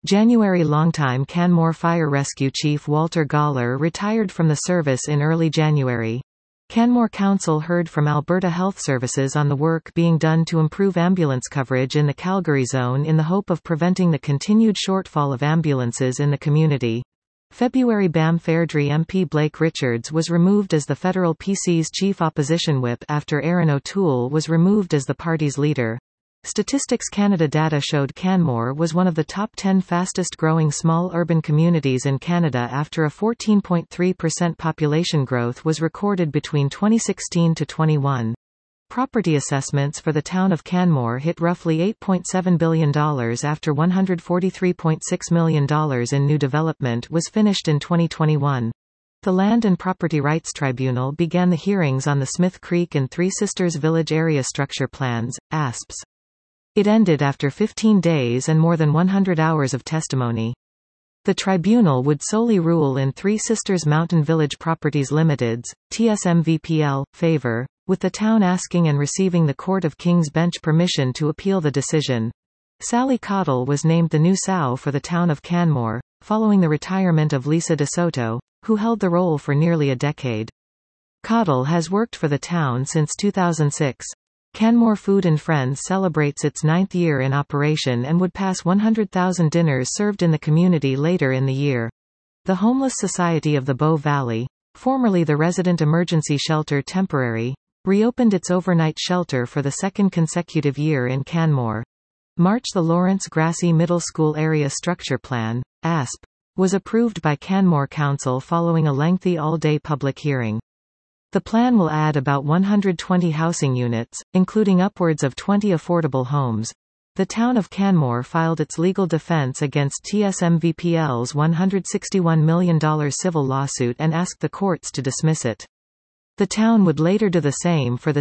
January. Longtime Canmore Fire Rescue Chief Walter Goller retired from the service in early January. Canmore Council heard from Alberta Health Services on the work being done to improve ambulance coverage in the Calgary zone in the hope of preventing the continued shortfall of ambulances in the community. February. Banff Airdrie MP Blake Richards was removed as the federal PC's chief opposition whip after Aaron O'Toole was removed as the party's leader. Statistics Canada data showed Canmore was one of the top 10 fastest-growing small urban communities in Canada after a 14.3% population growth was recorded between 2016 to 21. Property assessments for the town of Canmore hit roughly $8.7 billion after $143.6 million in new development was finished in 2021. The Land and Property Rights Tribunal began the hearings on the Smith Creek and Three Sisters Village Area Structure Plans, ASPs. It ended after 15 days and more than 100 hours of testimony. The tribunal would solely rule in Three Sisters Mountain Village Properties Limited's, TSMVPL, favor, with the town asking and receiving the Court of King's Bench permission to appeal the decision. Sally Cottle was named the new SOW for the town of Canmore, following the retirement of Lisa DeSoto, who held the role for nearly a decade. Cottle has worked for the town since 2006. Canmore Food and Friends celebrates its 9th year in operation and would pass 100,000 dinners served in the community later in the year. The Homeless Society of the Bow Valley, formerly the Resident Emergency Shelter Temporary, reopened its overnight shelter for the second consecutive year in Canmore. March. The Lawrence Grassy Middle School Area Structure Plan, ASP, was approved by Canmore Council following a lengthy all-day public hearing. The plan will add about 120 housing units, including upwards of 20 affordable homes. The town of Canmore filed its legal defense against TSMVPL's $161 million civil lawsuit and asked the courts to dismiss it. The town would later do the same for the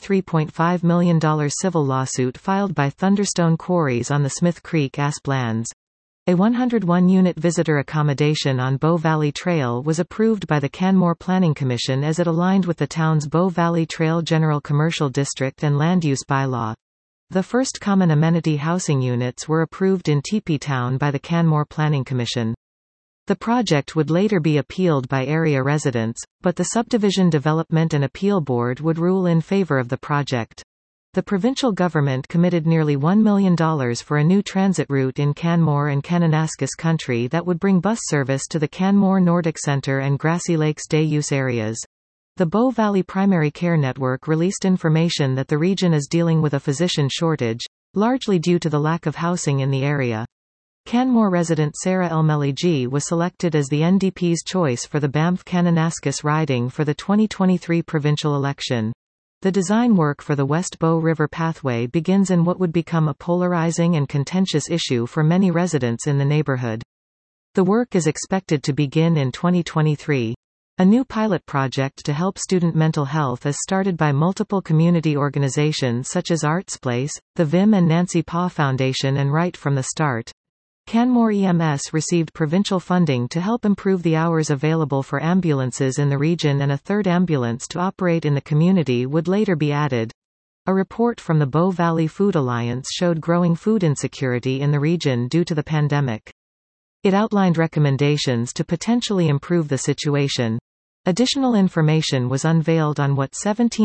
$63.5 million civil lawsuit filed by Thunderstone Quarries on the Smith Creek ASP lands. A 101-unit visitor accommodation on Bow Valley Trail was approved by the Canmore Planning Commission as it aligned with the town's Bow Valley Trail General Commercial District and Land Use Bylaw. The first common amenity housing units were approved in Teepee Town by the Canmore Planning Commission. The project would later be appealed by area residents, but the Subdivision Development and Appeal Board would rule in favor of the project. The provincial government committed nearly $1 million for a new transit route in Canmore and Kananaskis Country that would bring bus service to the Canmore Nordic Centre and Grassy Lakes day-use areas. The Bow Valley Primary Care Network released information that the region is dealing with a physician shortage, largely due to the lack of housing in the area. Canmore resident Sarah Elmeligi was selected as the NDP's choice for the Banff-Kananaskis riding for the 2023 provincial election. The design work for the West Bow River Pathway begins in what would become a polarizing and contentious issue for many residents in the neighborhood. The work is expected to begin in 2023. A new pilot project to help student mental health is started by multiple community organizations such as ArtsPlace, the Vim and Nancy Paw Foundation and Right from the Start. Canmore EMS received provincial funding to help improve the hours available for ambulances in the region, and a third ambulance to operate in the community would later be added. A report from the Bow Valley Food Alliance showed growing food insecurity in the region due to the pandemic. It outlined recommendations to potentially improve the situation. Additional information was unveiled on what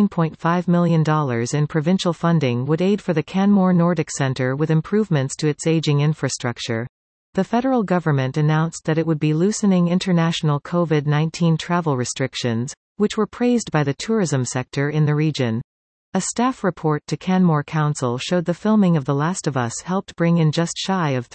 $17.5 million in provincial funding would aid for the Canmore Nordic Centre with improvements to its aging infrastructure. The federal government announced that it would be loosening international COVID-19 travel restrictions, which were praised by the tourism sector in the region. A staff report to Canmore Council showed the filming of The Last of Us helped bring in just shy of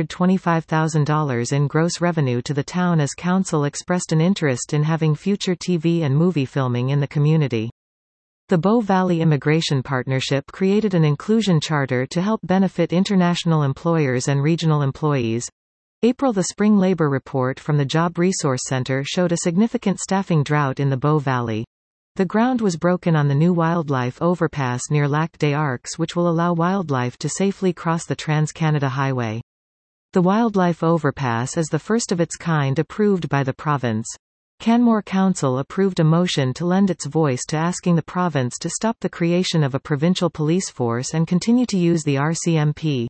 $325,000 in gross revenue to the town, as council expressed an interest in having future TV and movie filming in the community. The Bow Valley Immigration Partnership created an inclusion charter to help benefit international employers and regional employees. April. The spring labor report from the Job Resource Center showed a significant staffing drought in the Bow Valley. The ground was broken on the new wildlife overpass near Lac des Arcs, which will allow wildlife to safely cross the Trans-Canada Highway. The wildlife overpass is the first of its kind approved by the province. Canmore Council approved a motion to lend its voice to asking the province to stop the creation of a provincial police force and continue to use the RCMP.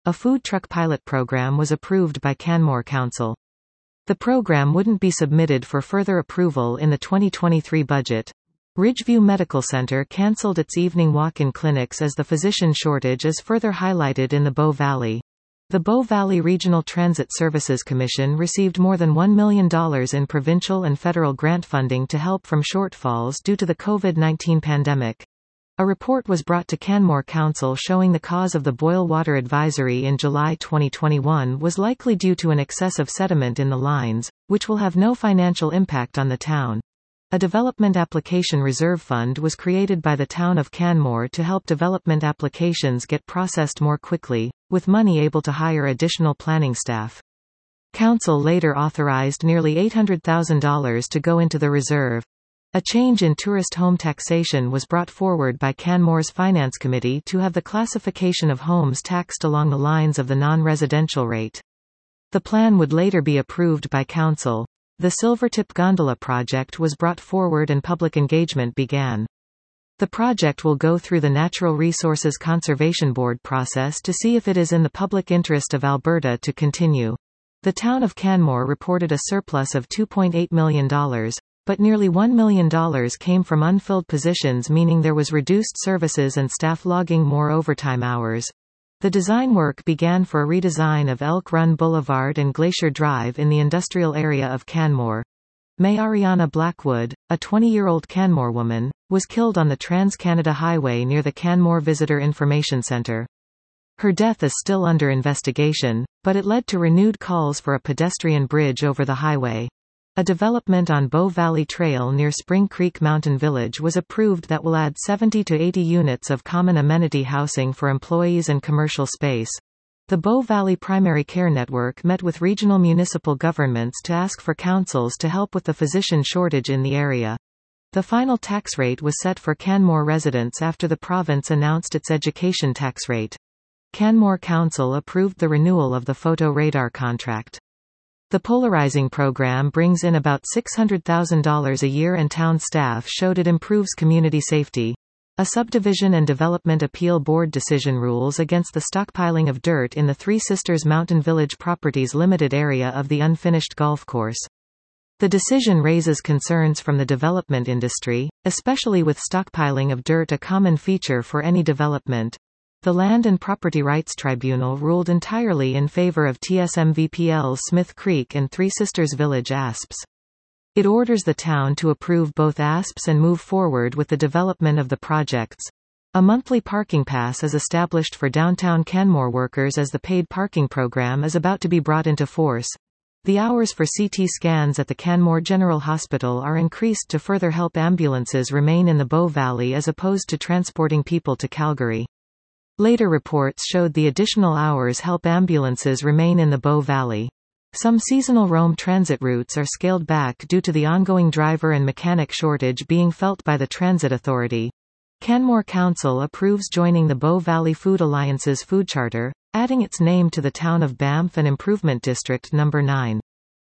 a food truck pilot program was approved by Canmore Council. The program wouldn't be submitted for further approval in the 2023 budget. Ridgeview Medical Center cancelled its evening walk-in clinics as the physician shortage is further highlighted in the Bow Valley. The Bow Valley Regional Transit Services Commission received more than $1 million in provincial and federal grant funding to help from shortfalls due to the COVID-19 pandemic. A report was brought to Canmore Council showing the cause of the boil water advisory in July 2021 was likely due to an excess of sediment in the lines, which will have no financial impact on the town. A development application reserve fund was created by the town of Canmore to help development applications get processed more quickly, with money able to hire additional planning staff. Council later authorized nearly $800,000 to go into the reserve. A change in tourist home taxation was brought forward by Canmore's Finance Committee to have the classification of homes taxed along the lines of the non-residential rate. The plan would later be approved by Council. The Silvertip Gondola project was brought forward and public engagement began. The project will go through the Natural Resources Conservation Board process to see if it is in the public interest of Alberta to continue. The town of Canmore reported a surplus of $2.8 million, but nearly $1 million came from unfilled positions, meaning there was reduced services and staff logging more overtime hours. The design work began for a redesign of Elk Run Boulevard and Glacier Drive in the industrial area of Canmore. May Ariana Blackwood, a 20-year-old Canmore woman, was killed on the Trans-Canada Highway near the Canmore Visitor Information Centre. Her death is still under investigation, but it led to renewed calls for a pedestrian bridge over the highway. A development on Bow Valley Trail near Spring Creek Mountain Village was approved that will add 70 to 80 units of common amenity housing for employees and commercial space. The Bow Valley Primary Care Network met with regional municipal governments to ask for councils to help with the physician shortage in the area. The final tax rate was set for Canmore residents after the province announced its education tax rate. Canmore Council approved the renewal of the photo radar contract. The polarizing program brings in about $600,000 a year and town staff showed it improves community safety. A subdivision and development appeal board decision rules against the stockpiling of dirt in the Three Sisters Mountain Village Properties Limited area of the unfinished golf course. The decision raises concerns from the development industry, especially with stockpiling of dirt a common feature for any development. The Land and Property Rights Tribunal ruled entirely in favor of TSMVPL's Smith Creek and Three Sisters Village ASPs. It orders the town to approve both ASPs and move forward with the development of the projects. A monthly parking pass is established for downtown Canmore workers as the paid parking program is about to be brought into force. The hours for CT scans at the Canmore General Hospital are increased to further help ambulances remain in the Bow Valley as opposed to transporting people to Calgary. Later reports showed the additional hours help ambulances remain in the Bow Valley. Some seasonal Rome transit routes are scaled back due to the ongoing driver and mechanic shortage being felt by the Transit Authority. Canmore Council approves joining the Bow Valley Food Alliance's food charter, adding its name to the town of Banff and Improvement District No. 9.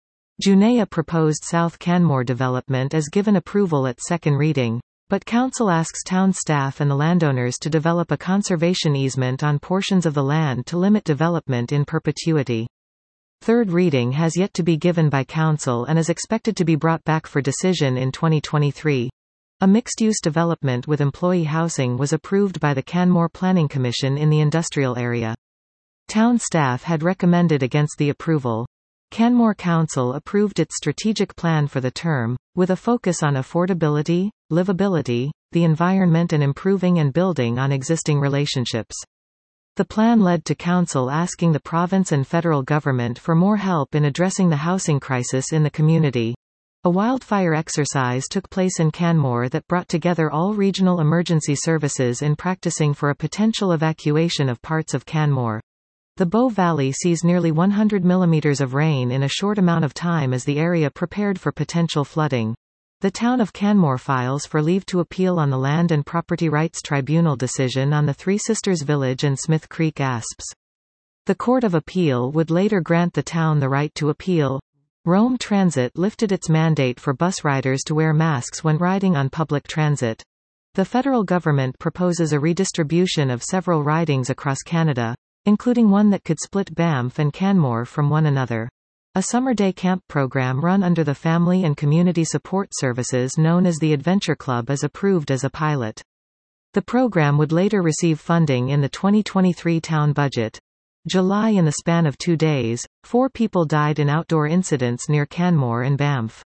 Juneia proposed South Canmore development as given approval at second reading. But Council asks town staff and the landowners to develop a conservation easement on portions of the land to limit development in perpetuity. Third reading has yet to be given by Council and is expected to be brought back for decision in 2023. A mixed-use development with employee housing was approved by the Canmore Planning Commission in the industrial area. Town staff had recommended against the approval. Canmore Council approved its strategic plan for the term, with a focus on affordability, livability, the environment and improving and building on existing relationships. The plan led to Council asking the province and federal government for more help in addressing the housing crisis in the community. A wildfire exercise took place in Canmore that brought together all regional emergency services in practicing for a potential evacuation of parts of Canmore. The Bow Valley sees nearly 100 millimeters of rain in a short amount of time as the area prepared for potential flooding. The town of Canmore files for leave to appeal on the Land and Property Rights Tribunal decision on the Three Sisters Village and Smith Creek ASPs. The Court of Appeal would later grant the town the right to appeal. Rome Transit lifted its mandate for bus riders to wear masks when riding on public transit. The federal government proposes a redistribution of several ridings across Canada. including one that could split Banff and Canmore from one another. A summer day camp program run under the Family and Community Support Services known as the Adventure Club is approved as a pilot. The program would later receive funding in the 2023 town budget. July. In the span of 2 days, 4 people died in outdoor incidents near Canmore and Banff.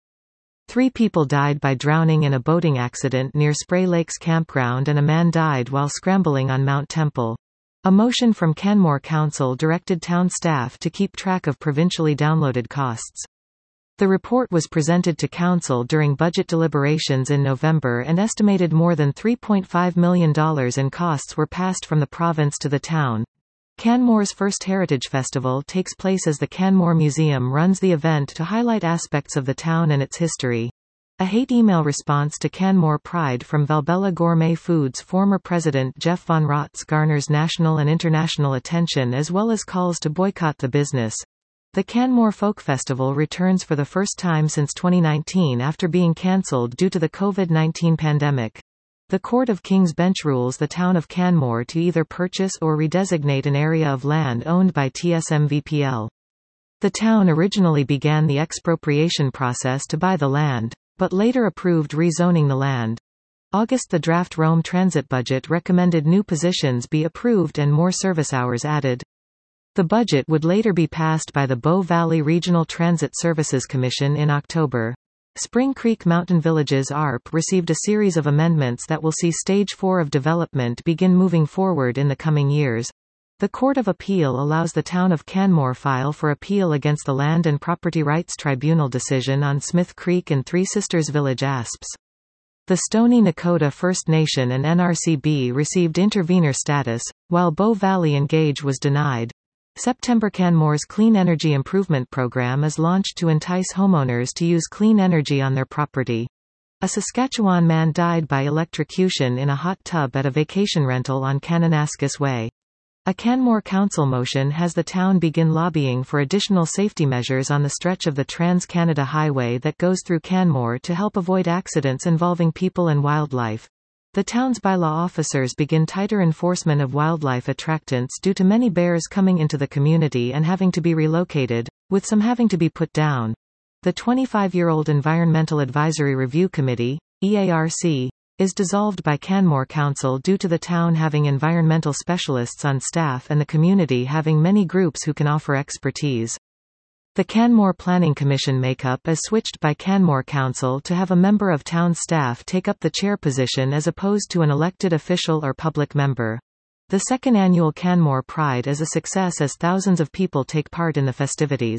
3 people died by drowning in a boating accident near Spray Lakes Campground and a man died while scrambling on Mount Temple. A motion from Canmore Council directed town staff to keep track of provincially downloaded costs. The report was presented to Council during budget deliberations in November and estimated more than $3.5 million in costs were passed from the province to the town. Canmore's first Heritage Festival takes place as the Canmore Museum runs the event to highlight aspects of the town and its history. A hate email response to Canmore Pride from Valbella Gourmet Foods former president Jeff Von Rotz garners national and international attention as well as calls to boycott the business. The Canmore Folk Festival returns for the first time since 2019 after being cancelled due to the COVID-19 pandemic. The Court of King's Bench rules the town of Canmore to either purchase or redesignate an area of land owned by TSMVPL. The town originally began the expropriation process to buy the land, but later approved rezoning the land. August. The draft Rome Transit budget recommended new positions be approved and more service hours added. The budget would later be passed by the Bow Valley Regional Transit Services Commission in October. Spring Creek Mountain Villages ARP received a series of amendments that will see Stage 4 of development begin moving forward in the coming years. The Court of Appeal allows the town of Canmore file for appeal against the Land and Property Rights Tribunal decision on Smith Creek and Three Sisters Village ASPs. The Stoney Nakoda First Nation and NRCB received intervenor status, while Bow Valley Engage was denied. September. Canmore's Clean Energy Improvement Program is launched to entice homeowners to use clean energy on their property. A Saskatchewan man died by electrocution in a hot tub at a vacation rental on Kananaskis Way. A Canmore Council motion has the town begin lobbying for additional safety measures on the stretch of the Trans-Canada Highway that goes through Canmore to help avoid accidents involving people and wildlife. The town's bylaw officers begin tighter enforcement of wildlife attractants due to many bears coming into the community and having to be relocated, with some having to be put down. The 25-year-old Environmental Advisory Review Committee, EARC, is dissolved by Canmore Council due to the town having environmental specialists on staff and the community having many groups who can offer expertise. The Canmore Planning Commission makeup is switched by Canmore Council to have a member of town staff take up the chair position as opposed to an elected official or public member. The second annual Canmore Pride is a success as thousands of people take part in the festivities.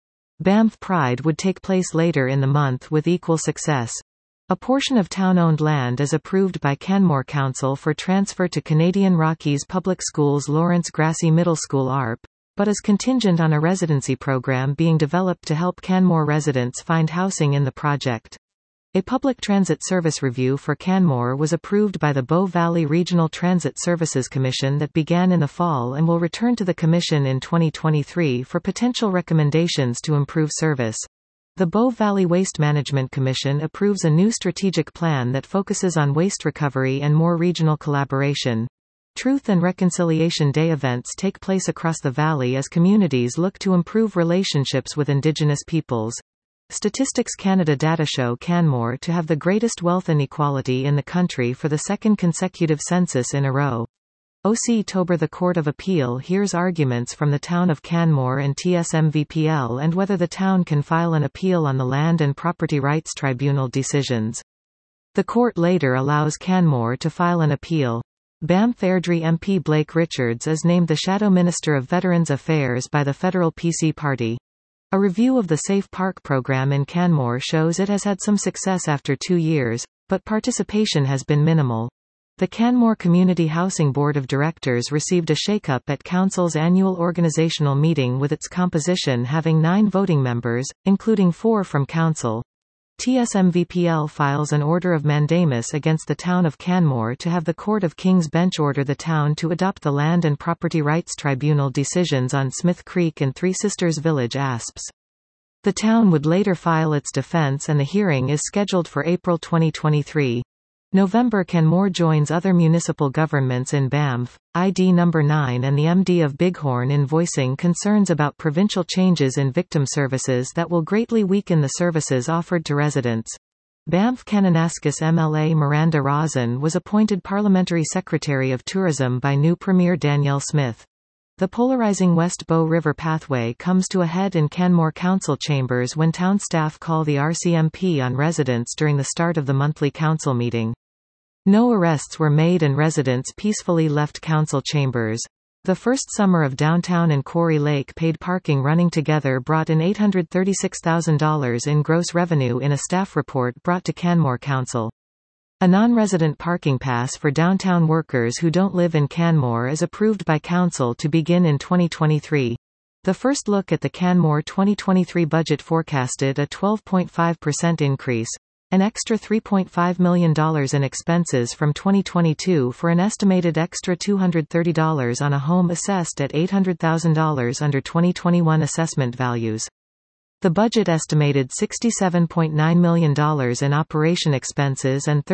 Banff Pride would take place later in the month with equal success. A portion of town-owned land is approved by Canmore Council for transfer to Canadian Rockies Public Schools Lawrence Grassy Middle School ARP, but is contingent on a residency program being developed to help Canmore residents find housing in the project. A public transit service review for Canmore was approved by the Bow Valley Regional Transit Services Commission that began in the fall and will return to the Commission in 2023 for potential recommendations to improve service. The Bow Valley Waste Management Commission approves a new strategic plan that focuses on waste recovery and more regional collaboration. Truth and Reconciliation Day events take place across the valley as communities look to improve relationships with Indigenous peoples. Statistics Canada data show Canmore to have the greatest wealth inequality in the country for the second consecutive census in a row. October. The Court of Appeal hears arguments from the town of Canmore and TSMVPL and whether the town can file an appeal on the Land and Property Rights Tribunal decisions. The court later allows Canmore to file an appeal. Banff Airdrie MP Blake Richards is named the Shadow Minister of Veterans Affairs by the federal PC party. A review of the Safe Park program in Canmore shows it has had some success after 2 years, but participation has been minimal. The Canmore Community Housing Board of Directors received a shakeup at Council's annual organizational meeting with its composition having 9 voting members, including 4 from Council. TSMVPL files an order of mandamus against the town of Canmore to have the Court of King's Bench order the town to adopt the Land and Property Rights Tribunal decisions on Smith Creek and Three Sisters Village ASPs. The town would later file its defense and the hearing is scheduled for April 2023. November Canmore joins other municipal governments in Banff, ID No. 9 and the MD of Bighorn in voicing concerns about provincial changes in victim services that will greatly weaken the services offered to residents. Banff Kananaskis MLA Miranda Rosen was appointed Parliamentary Secretary of Tourism by new Premier Danielle Smith. The polarizing West Bow River pathway comes to a head in Canmore Council chambers when town staff call the RCMP on residents during the start of the monthly council meeting. No arrests were made and residents peacefully left council chambers. The first summer of downtown and Quarry Lake paid parking running together brought in $836,000 in gross revenue in a staff report brought to Canmore Council. A non-resident parking pass for downtown workers who don't live in Canmore is approved by Council to begin in 2023. The first look at the Canmore 2023 budget forecasted a 12.5% increase. An extra $3.5 million in expenses from 2022 for an estimated extra $230 on a home assessed at $800,000 under 2021 assessment values. The budget estimated $67.9 million in operation expenses and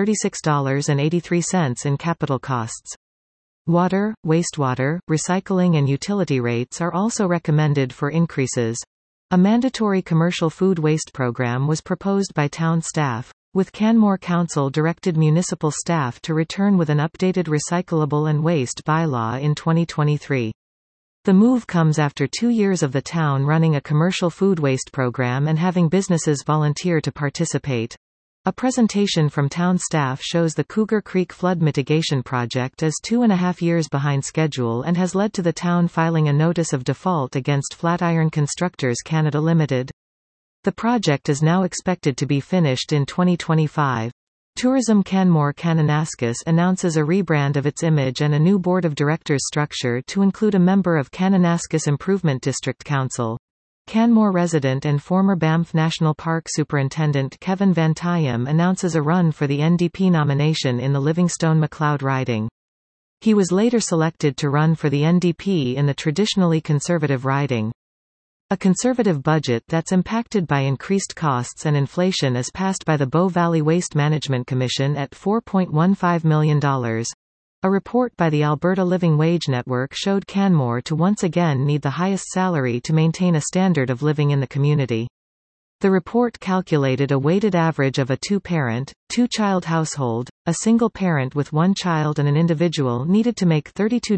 $36.83 in capital costs. Water, wastewater, recycling and utility rates are also recommended for increases. A mandatory commercial food waste program was proposed by town staff, with Canmore Council directed municipal staff to return with an updated recyclable and waste bylaw in 2023. The move comes after 2 years of the town running a commercial food waste program and having businesses volunteer to participate. A presentation from town staff shows the Cougar Creek flood mitigation project is 2.5 years behind schedule and has led to the town filing a notice of default against Flatiron Constructors Canada Limited. The project is now expected to be finished in 2025. Tourism Canmore Kananaskis announces a rebrand of its image and a new board of directors structure to include a member of Kananaskis Improvement District Council. Canmore resident and former Banff National Park Superintendent Kevin Van Tiem announces a run for the NDP nomination in the Livingstone-Macleod riding. He was later selected to run for the NDP in the traditionally conservative riding. A conservative budget that's impacted by increased costs and inflation is passed by the Bow Valley Waste Management Commission at $4.15 million. A report by the Alberta Living Wage Network showed Canmore to once again need the highest salary to maintain a standard of living in the community. The report calculated a weighted average of a two-parent, two-child household, a single parent with one child and an individual needed to make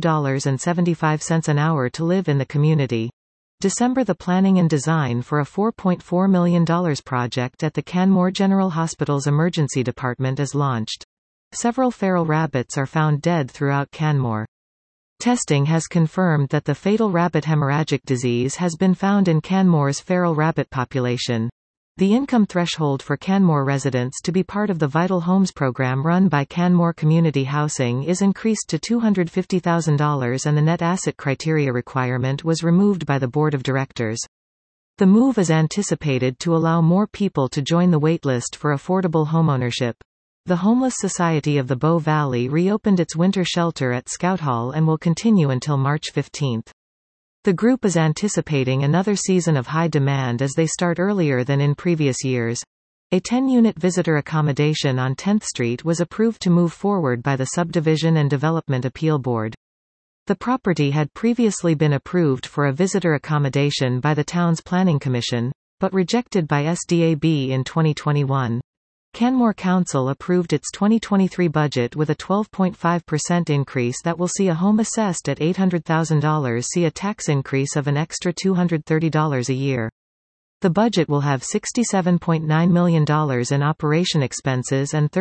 $32.75 an hour to live in the community. December The planning and design for a $4.4 million project at the Canmore General Hospital's emergency department is launched. Several feral rabbits are found dead throughout Canmore. Testing has confirmed that the fatal rabbit hemorrhagic disease has been found in Canmore's feral rabbit population. The income threshold for Canmore residents to be part of the Vital Homes program run by Canmore Community Housing is increased to $250,000 and the net asset criteria requirement was removed by the board of directors. The move is anticipated to allow more people to join the waitlist for affordable homeownership. The Homeless Society of the Bow Valley reopened its winter shelter at Scout Hall and will continue until March 15. The group is anticipating another season of high demand as they start earlier than in previous years. A 10-unit visitor accommodation on 10th Street was approved to move forward by the Subdivision and Development Appeal Board. The property had previously been approved for a visitor accommodation by the town's Planning Commission, but rejected by SDAB in 2021. Canmore Council approved its 2023 budget with a 12.5% increase that will see a home assessed at $800,000 see a tax increase of an extra $230 a year. The budget will have $67.9 million in operation expenses and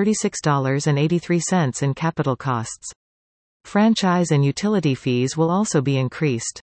$36.83 in capital costs. Franchise and utility fees will also be increased.